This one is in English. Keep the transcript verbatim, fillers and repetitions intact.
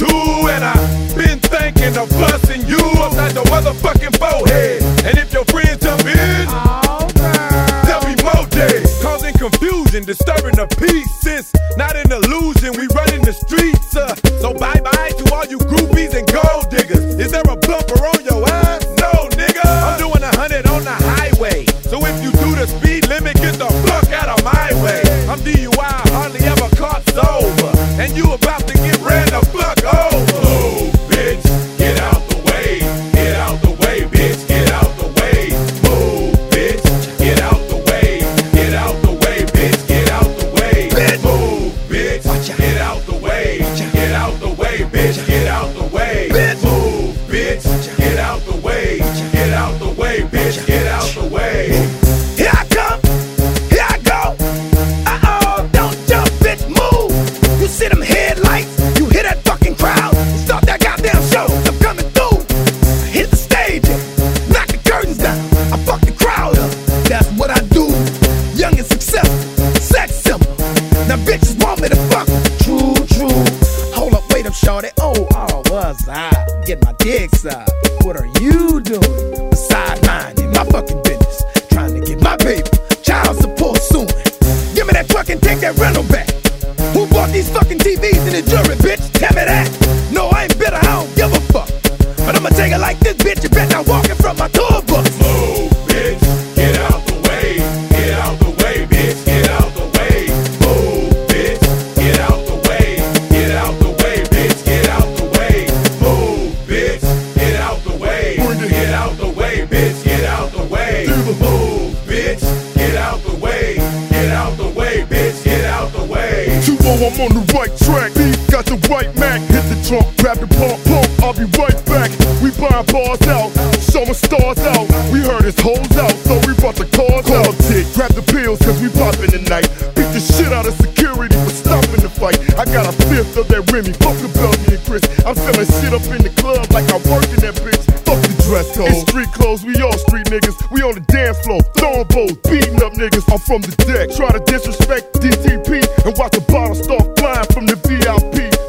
you, and I've been thinking of busting you upside the motherfucking forehead. And if your friends jump in, there'll be more days, causing confusion, disturbing the peace. Since not an illusion, we running the streets. Uh, so bye bye to all you groupies and gold diggers. Is there a bumper on your ass? No, nigga. I'm doing a hundred on the highway. So if you do the speed limit, get the fuck out of my way. I'm D U I, hardly ever caught sober, and you about to get ran the fuck over. Move, bitch, get out the way. Get out the way, bitch, get out the way. Move, bitch, get out the way. Get out the way, bitch, get out the way. Move, bitch, get out the way. Get out the way, bitch, get out the way. Move, bitch, get out the way. Get out the way, bitch, get out the way. Here I come, here I go. Uh-oh, don't jump, bitch, move. You see them headlights, you hear that fucking crowd. Start that goddamn show, I'm coming through. I hit the stage, knock the curtains down. I fuck the crowd up, that's what I do. Young and successful, sex symbol. Now bitches want me to fuck them. True, true. Hold up, wait up, shorty. Oh, oh, what's I? Get my dick sucked. What are you doing? Beside minding my fucking business. Trying to get my paper, child support soon. Give me that truck and take that rental back. Who bought these fucking T Vs in the jury, bitch? Tell me that. No, I ain't bitter, I don't give a fuck. But I'ma take it like this, bitch. You bet not walking from my tour bus. Move, bitch, get out the way. Get out the way, bitch, get out the way. Move, bitch, get out the way. Get out the way, bitch, get out the way. Move, bitch, get out the way. Get out the way, bitch, get out the way. Move, bitch, get out the way. Get out the way, bitch, get out the way. two oh, I'm on the right track. B got the right Mac. Hit the trunk, grab the pump, pump. I'll be right back. We buying bars out, showing stars out. We heard his hoes out, so we brought the cars out. Tick, grab the pills, cause we poppin' tonight. Beat the shit out of security for stopping the fight. I got a fifth of that Remy, fuck the Belgian and Chris. I'm selling shit up in the club like I work in that bitch. Fuck the dress code. It's street clothes, we all street niggas. We on the dance floor, throwing bows, beating up niggas. I'm from the deck, try to disrespect D T P and watch the bottle start flying from the V I P.